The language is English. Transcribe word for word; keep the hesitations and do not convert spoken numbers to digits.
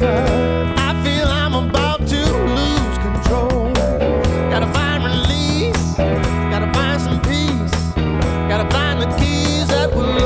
I feel I'm about to lose control. Gotta find release, gotta find some peace, gotta find the keys that will